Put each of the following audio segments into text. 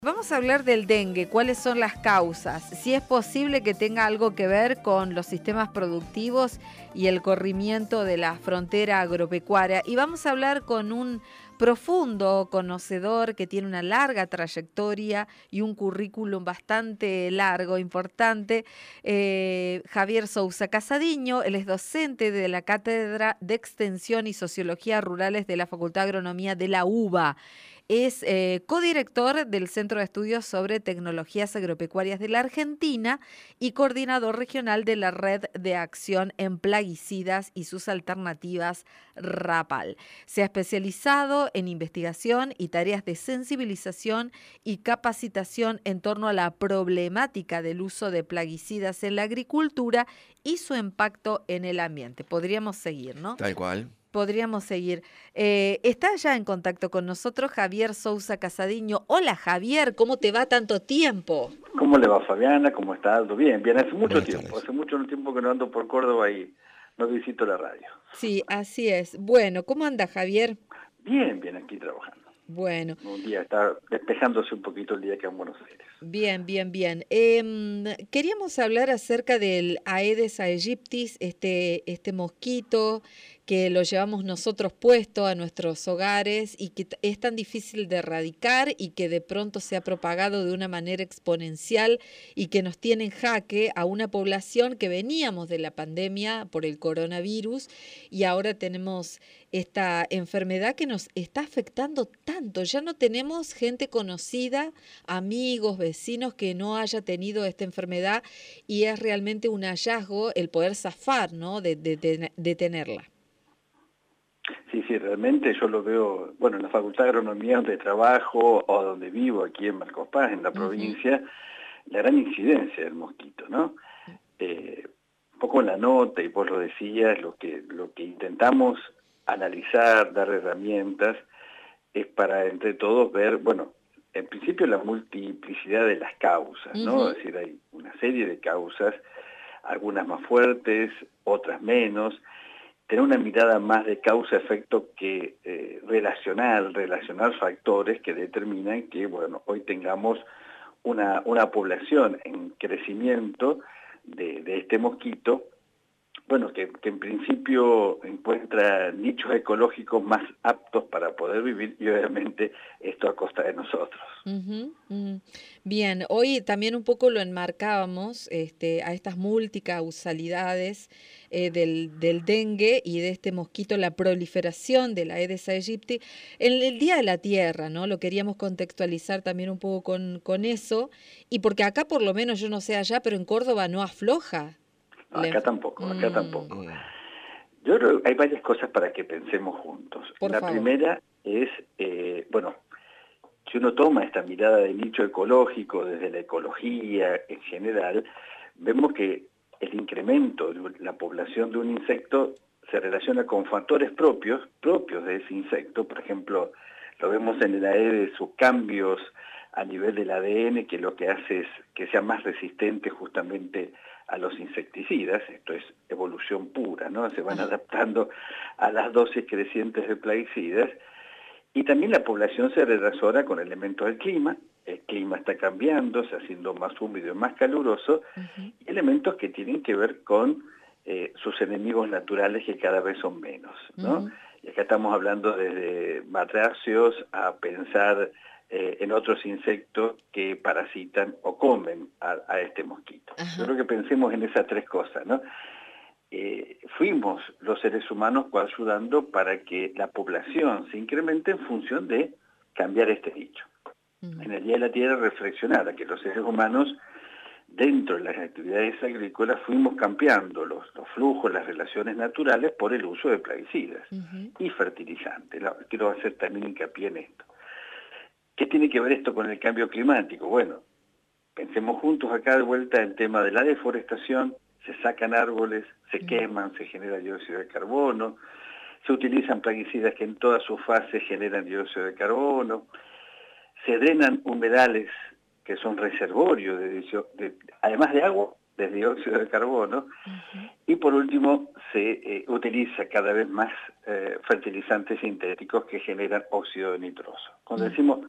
Vamos a hablar del dengue, cuáles son las causas, si es posible que tenga algo que ver con los sistemas productivos y el corrimiento de la frontera agropecuaria. Y vamos a hablar con un profundo conocedor que tiene una larga trayectoria y un currículum bastante largo, importante, Javier Sousa Casadiño. Él es docente de la Cátedra de Extensión y Sociología Rurales de la Facultad de Agronomía de la UBA. Es codirector del Centro de Estudios sobre Tecnologías Agropecuarias de la Argentina y coordinador regional de la Red de Acción en Plaguicidas y sus alternativas RAPAL. Se ha especializado en investigación y tareas de sensibilización y capacitación en torno a la problemática del uso de plaguicidas en la agricultura y su impacto en el ambiente. Podríamos seguir, ¿no? Tal cual. Podríamos seguir. Está ya en contacto con nosotros Javier Sousa Casadiño. Hola Javier, ¿cómo te va tanto tiempo? ¿Cómo le va, Fabiana? ¿Cómo está Aldo? Bien, bien, hace mucho Buenas tiempo. tardes. Hace mucho tiempo que no ando por Córdoba y no visito la radio. Sí, así es. Bueno, ¿cómo anda Javier? Bien, bien, aquí trabajando. Bueno. Un día está despejándose un poquito el día acá en Buenos Aires. Bien, bien, bien. Queríamos hablar acerca del Aedes aegyptis, este mosquito que lo llevamos nosotros puesto a nuestros hogares y que es tan difícil de erradicar y que de pronto se ha propagado de una manera exponencial y que nos tiene en jaque a una población que veníamos de la pandemia por el coronavirus y ahora tenemos esta enfermedad que nos está afectando tanto. Ya no tenemos gente conocida, amigos, vecinos que no haya tenido esta enfermedad y es realmente un hallazgo el poder zafar, ¿no? de tenerla. Sí, sí, realmente yo lo veo, bueno, en la Facultad de Agronomía donde trabajo o donde vivo, aquí en Marcos Paz, en la provincia, la gran incidencia del mosquito, ¿no? Un poco en la nota, y vos lo decías, lo que intentamos analizar, dar herramientas, es para entre todos ver, bueno, en principio la multiplicidad de las causas, ¿no? Es decir, hay una serie de causas, algunas más fuertes, otras menos, tener una mirada más de causa-efecto que relacionar factores que determinan que, bueno, hoy tengamos una población en crecimiento de este mosquito, bueno, que en principio encuentra nichos ecológicos más aptos para poder vivir y obviamente esto a costa de nosotros. Bien, hoy también un poco lo enmarcábamos a estas multicausalidades del dengue y de este mosquito, la proliferación de la Aedes aegypti en el Día de la Tierra, ¿no? Lo queríamos contextualizar también un poco con eso, y porque acá por lo menos, yo no sé allá, pero en Córdoba no afloja. No, acá tampoco, acá tampoco. Mm. Yo creo que hay varias cosas para que pensemos juntos. Por La favor. primera es, bueno, si uno toma esta mirada de nicho ecológico desde la ecología en general, vemos que el incremento de la población de un insecto se relaciona con factores propios de ese insecto. Por ejemplo, lo vemos en el Aedes, sus cambios a nivel del ADN, que lo que hace es que sea más resistente justamente a los insecticidas. Esto es evolución pura, ¿no? Se van adaptando a las dosis crecientes de plaguicidas. Y también la población se relaciona con elementos del clima. El clima está cambiando, se haciendo más húmedo y más caluroso, y elementos que tienen que ver con sus enemigos naturales, que cada vez son menos, ¿no? Y acá estamos hablando desde batracios a pensar en otros insectos que parasitan o comen a este mosquito. Yo creo que pensemos en esas tres cosas, ¿no? Fuimos los seres humanos ayudando para que la población se incremente en función de cambiar este nicho. En el Día de la Tierra reflexionar a que los seres humanos, dentro de las actividades agrícolas, fuimos cambiando los flujos, las relaciones naturales por el uso de plaguicidas y fertilizantes. Quiero hacer también hincapié en esto. ¿Qué tiene que ver esto con el cambio climático? Bueno, pensemos juntos acá de vuelta el tema de la deforestación. Se sacan árboles, se queman, se genera dióxido de carbono, se utilizan plaguicidas que en todas sus fases generan dióxido de carbono, se drenan humedales que son reservorios, además de agua, de dióxido de carbono, y por último se utiliza cada vez más fertilizantes sintéticos que generan óxido de nitroso. Cuando decimos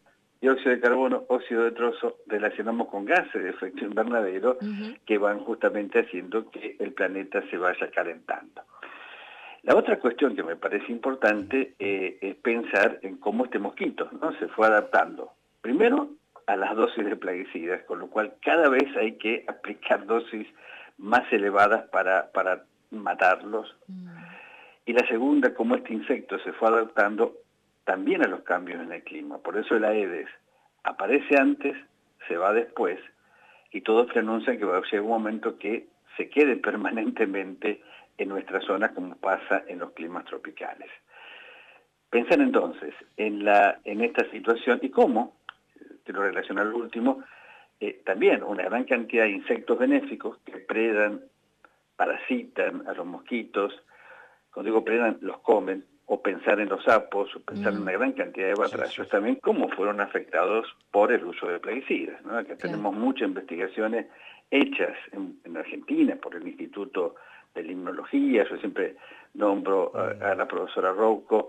y óxido de carbono, óxido de trozo, relacionamos con gases de efecto invernadero que van justamente haciendo que el planeta se vaya calentando. La otra cuestión que me parece importante es pensar en cómo este mosquito, ¿no?, se fue adaptando. Primero, a las dosis de plaguicidas, con lo cual cada vez hay que aplicar dosis más elevadas para matarlos. Y la segunda, cómo este insecto se fue adaptando también a los cambios en el clima. Por eso el Aedes aparece antes, se va después, y todos anuncian que va a llegar un momento que se quede permanentemente en nuestras zonas, como pasa en los climas tropicales. Pensar entonces en esta situación y cómo, quiero relacionar lo último, también una gran cantidad de insectos benéficos que predan, parasitan a los mosquitos, cuando digo predan, los comen, o pensar en los sapos, o pensar en una gran cantidad de batrachos, también cómo fueron afectados por el uso de plaguicidas, ¿no? Acá tenemos muchas investigaciones hechas en Argentina por el Instituto de Limnología, yo siempre nombro a la profesora Rouco,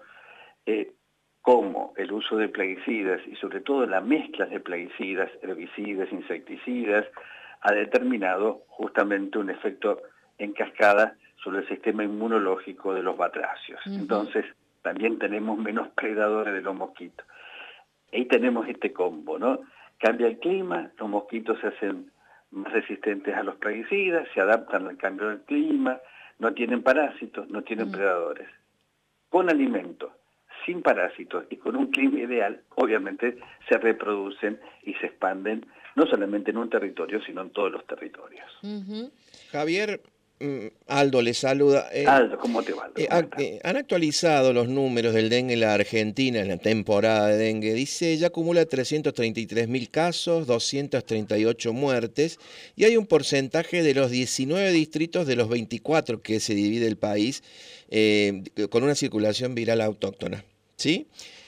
cómo el uso de plaguicidas y sobre todo la mezcla de plaguicidas, herbicidas, insecticidas, ha determinado justamente un efecto en cascada sobre el sistema inmunológico de los batracios. Entonces, también tenemos menos predadores de los mosquitos. Ahí tenemos este combo, ¿no? Cambia el clima, los mosquitos se hacen más resistentes a los plaguicidas, se adaptan al cambio del clima, no tienen parásitos, no tienen predadores. Con alimento, sin parásitos y con un clima ideal, obviamente se reproducen y se expanden, no solamente en un territorio, sino en todos los territorios. Javier, Aldo le saluda. Aldo, ¿cómo te va? Han actualizado los números del dengue en la Argentina en la temporada de dengue. Dice, ya acumula 333.000 casos, 238 muertes, y hay un porcentaje de los 19 distritos de los 24 que se divide el país con una circulación viral autóctona. ¿Sí?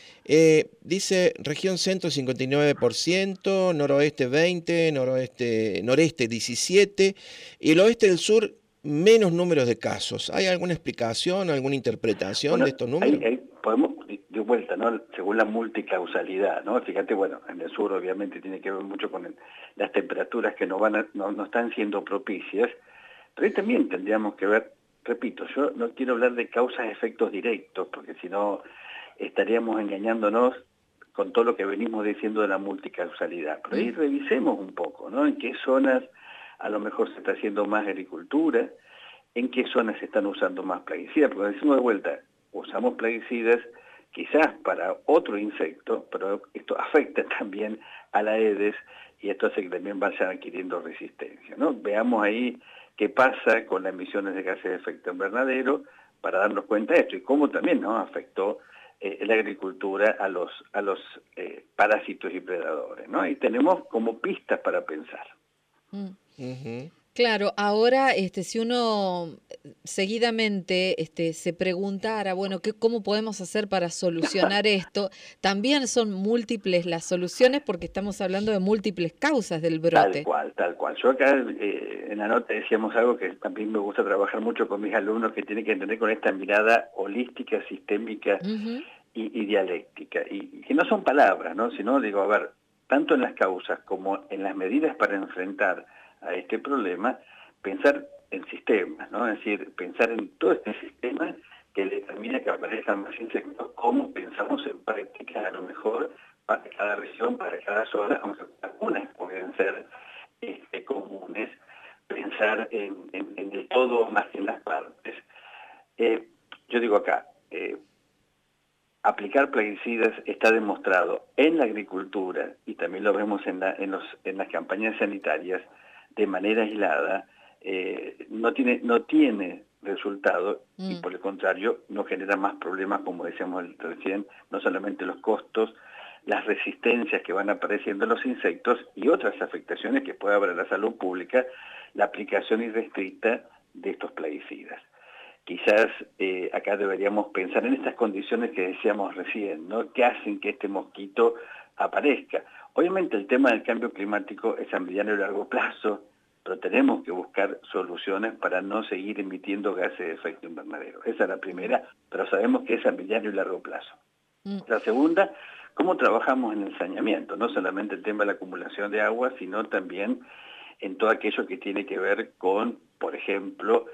Dice región centro 59%, noroeste 20%, noreste 17%, y el oeste del sur menos números de casos. ¿Hay alguna explicación, alguna interpretación de estos números? Ahí podemos, de vuelta, ¿no?, según la multicausalidad, ¿no? Fíjate, bueno, en el sur obviamente tiene que ver mucho con las temperaturas que no están siendo propicias, pero ahí también tendríamos que ver, repito, yo no quiero hablar de causas efectos directos, porque si no estaríamos engañándonos con todo lo que venimos diciendo de la multicausalidad. Pero ahí revisemos un poco, ¿no?, en qué zonas a lo mejor se está haciendo más agricultura, en qué zonas se están usando más plaguicidas, porque decimos de vuelta, usamos plaguicidas quizás para otro insecto, pero esto afecta también a la Aedes y esto hace que también vayan adquiriendo resistencia, ¿no? Veamos ahí qué pasa con las emisiones de gases de efecto invernadero para darnos cuenta de esto y cómo también, ¿no?, afectó la agricultura a los parásitos y predadores, ¿no? Y tenemos como pistas para pensar. Claro, ahora si uno seguidamente se preguntara, bueno, ¿cómo podemos hacer para solucionar esto? También son múltiples las soluciones porque estamos hablando de múltiples causas del brote. Tal cual. Yo acá en la nota decíamos algo que también me gusta trabajar mucho con mis alumnos, que tiene que entender con esta mirada holística, sistémica y dialéctica. Y que no son palabras, ¿no?, sino, digo, a ver, tanto en las causas como en las medidas para enfrentar a este problema, pensar en sistemas, ¿no? Es decir, pensar en todo este sistema que determina que aparezcan más insectos, cómo pensamos en práctica a lo mejor para cada región, para cada zona, aunque algunas pueden ser comunes, pensar en el todo más que en las partes. Yo digo acá, aplicar plaguicidas está demostrado en la agricultura, y también lo vemos en las campañas sanitarias, de manera aislada, no tiene resultado y por el contrario nos genera más problemas, como decíamos recién, no solamente los costos, las resistencias que van apareciendo en los insectos y otras afectaciones que puede haber a la salud pública, la aplicación irrestricta de estos plaguicidas. Quizás acá deberíamos pensar en estas condiciones que decíamos recién, ¿no?, que hacen que este mosquito aparezca. Obviamente el tema del cambio climático es a mediano y largo plazo, pero tenemos que buscar soluciones para no seguir emitiendo gases de efecto invernadero. Esa es la primera, pero sabemos que es a mediano y largo plazo. La segunda, cómo trabajamos en el saneamiento, no solamente el tema de la acumulación de agua, sino también en todo aquello que tiene que ver con, por ejemplo,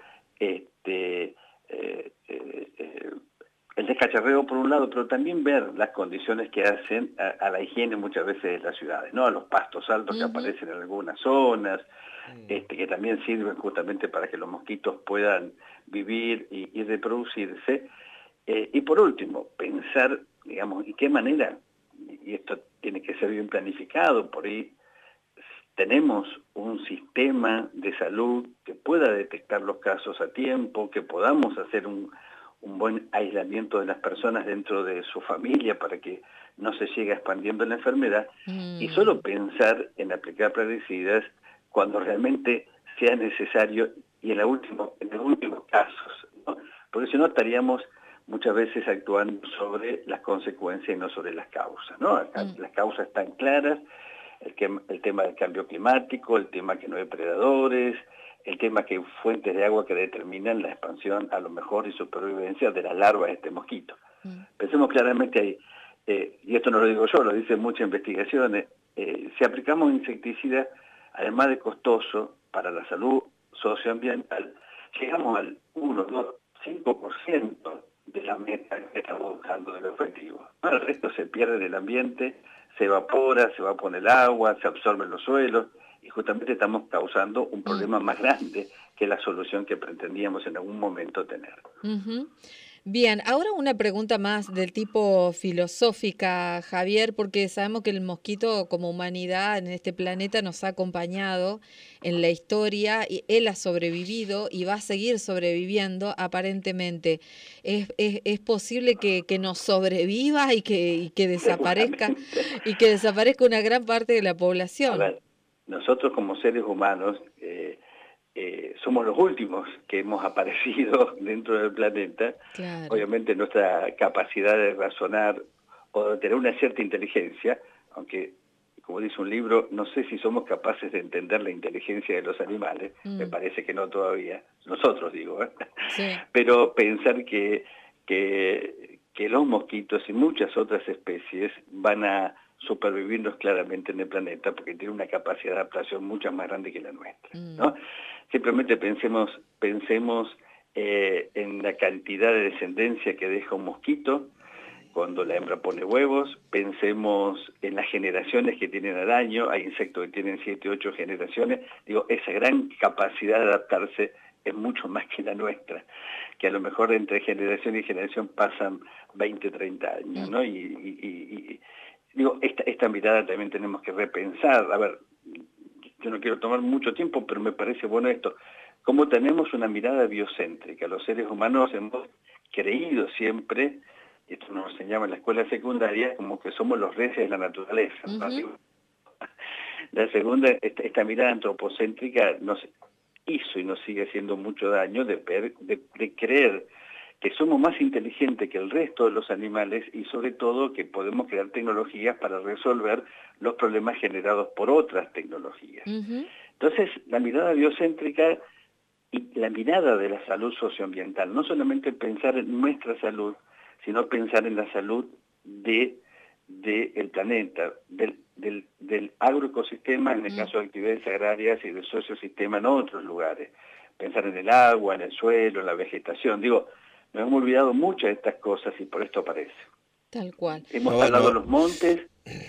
el descacharreo por un lado, pero también ver las condiciones que hacen a la higiene muchas veces de las ciudades, ¿no? A los pastos altos que aparecen en algunas zonas, que también sirven justamente para que los mosquitos puedan vivir y reproducirse. Y por último, pensar, digamos, ¿y qué manera? Y esto tiene que ser bien planificado, por ahí tenemos un sistema de salud que pueda detectar los casos a tiempo, que podamos hacer un buen aislamiento de las personas dentro de su familia para que no se siga expandiendo la enfermedad, y solo pensar en aplicar plaguicidas cuando realmente sea necesario y en los últimos casos, ¿no? Porque si no estaríamos muchas veces actuando sobre las consecuencias y no sobre las causas, ¿no? Las causas están claras, el tema del cambio climático, el tema que no hay predadores, el tema que hay fuentes de agua que determinan la expansión a lo mejor y supervivencia de las larvas de este mosquito. Pensemos claramente ahí, y esto no lo digo yo, lo dicen muchas investigaciones, si aplicamos insecticidas, además de costoso para la salud socioambiental, llegamos al 1, 2, 5% de la meta que estamos buscando del objetivo. El resto se pierde en el ambiente, se evapora el agua, se absorben los suelos, y justamente estamos causando un problema más grande que la solución que pretendíamos en algún momento tener. Bien, ahora una pregunta más del tipo filosófica, Javier, porque sabemos que el mosquito como humanidad en este planeta nos ha acompañado en la historia, y él ha sobrevivido y va a seguir sobreviviendo aparentemente. ¿Es posible que nos sobreviva y que desaparezca una gran parte de la población? A ver, nosotros como seres humanos somos los últimos que hemos aparecido dentro del planeta. Claro. Obviamente nuestra capacidad de razonar o de tener una cierta inteligencia, aunque, como dice un libro, no sé si somos capaces de entender la inteligencia de los animales, me parece que no todavía, nosotros digo, sí. Pero pensar que los mosquitos y muchas otras especies van a supervivirnos claramente en el planeta porque tienen una capacidad de adaptación mucho más grande que la nuestra, ¿no? Simplemente pensemos en la cantidad de descendencia que deja un mosquito cuando la hembra pone huevos, pensemos en las generaciones que tienen al año, hay insectos que tienen 7, 8 generaciones, digo, esa gran capacidad de adaptarse es mucho más que la nuestra, que a lo mejor entre generación y generación pasan 20, 30 años, ¿no? Y digo, esta mirada también tenemos que repensar. A ver, yo no quiero tomar mucho tiempo, pero me parece bueno esto. Como tenemos una mirada biocéntrica, los seres humanos hemos creído siempre, esto nos enseñaba en la escuela secundaria, como que somos los reyes de la naturaleza. La segunda, esta mirada antropocéntrica nos hizo y nos sigue haciendo mucho daño de creer que somos más inteligentes que el resto de los animales y sobre todo que podemos crear tecnologías para resolver los problemas generados por otras tecnologías. Entonces, la mirada biocéntrica y la mirada de la salud socioambiental, no solamente pensar en nuestra salud, sino pensar en la salud del planeta, del agroecosistema, en el caso de actividades agrarias, y del sociosistema en otros lugares. Pensar en el agua, en el suelo, en la vegetación. Digo, nos hemos olvidado muchas de estas cosas y por esto aparece. Tal cual. Hemos talado los montes,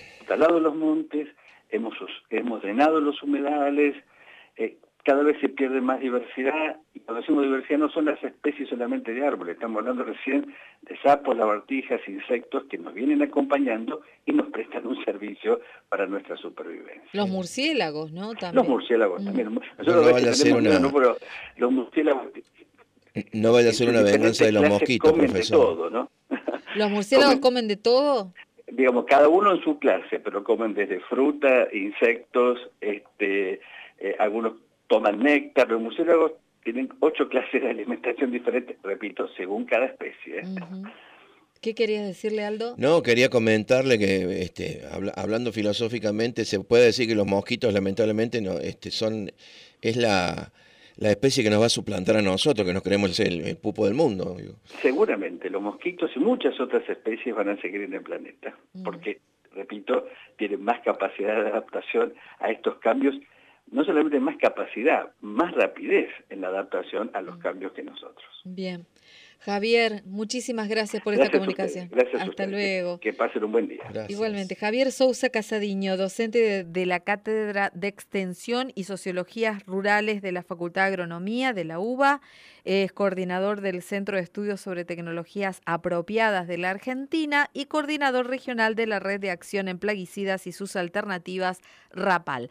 hemos drenado los humedales, cada vez se pierde más diversidad, y cuando decimos diversidad no son las especies solamente de árboles, estamos hablando recién de sapos, lagartijas, insectos que nos vienen acompañando y nos prestan un servicio para nuestra supervivencia. Los murciélagos, ¿no? También. Los murciélagos también. Nosotros no vaya a ser pero los murciélagos... No vaya a ser una venganza de los mosquitos, profesor. De todo, ¿no? ¿Los murciélagos comen de todo? Digamos, cada uno en su clase, pero comen desde fruta, insectos, algunos toman néctar. Los murciélagos tienen 8 clases de alimentación diferentes, repito, según cada especie. ¿Qué querías decirle, Aldo? No, quería comentarle que, hablando filosóficamente, se puede decir que los mosquitos, lamentablemente, no, es la la especie que nos va a suplantar a nosotros, que nos creemos el pupo del mundo. Digo. Seguramente los mosquitos y muchas otras especies van a seguir en el planeta, porque, repito, tienen más capacidad de adaptación a estos cambios, no solamente más capacidad, más rapidez en la adaptación a los cambios que nosotros. Bien. Javier, muchísimas gracias por esta comunicación. Gracias a Hasta ustedes. luego. Que pasen un buen día. Gracias. Igualmente, Javier Sousa Casadiño, docente de la Cátedra de Extensión y Sociologías Rurales de la Facultad de Agronomía de la UBA, es coordinador del Centro de Estudios sobre Tecnologías Apropiadas de la Argentina y coordinador regional de la Red de Acción en Plaguicidas y sus Alternativas, RAPAL.